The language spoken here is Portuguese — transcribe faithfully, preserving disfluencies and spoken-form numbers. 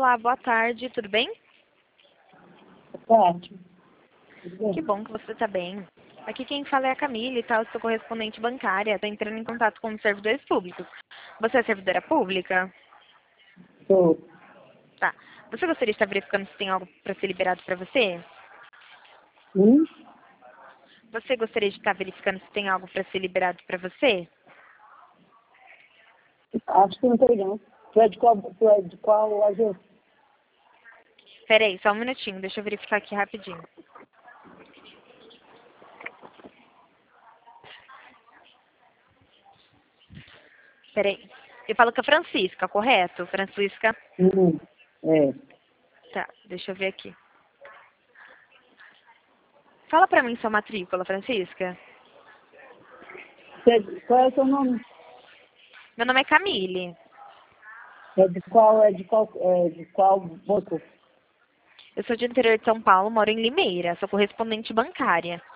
Olá, boa tarde, tudo bem? Ótimo. Tudo bem? Que bom que você está bem. Aqui quem fala é a Camille, tá? Eu sou correspondente bancária, estou entrando em contato com os servidores públicos. Você é servidora pública? Tô. Tá. Você gostaria de estar verificando se tem algo para ser liberado para você? Hum? Você gostaria de estar verificando se tem algo para ser liberado para você? Acho que não tem não. Tu é de qual, tu é de qual agência? Peraí, só um minutinho, deixa eu verificar aqui rapidinho. Peraí. Eu falo com a Francisca, correto? Francisca? Hum. É. Tá, deixa eu ver aqui. Fala pra mim sua matrícula, Francisca. Tu é de- qual é o seu nome? Meu nome é Camille. É de qual, é de qual, é de qual banco? Eu sou de interior de São Paulo, moro em Limeira, sou correspondente bancária.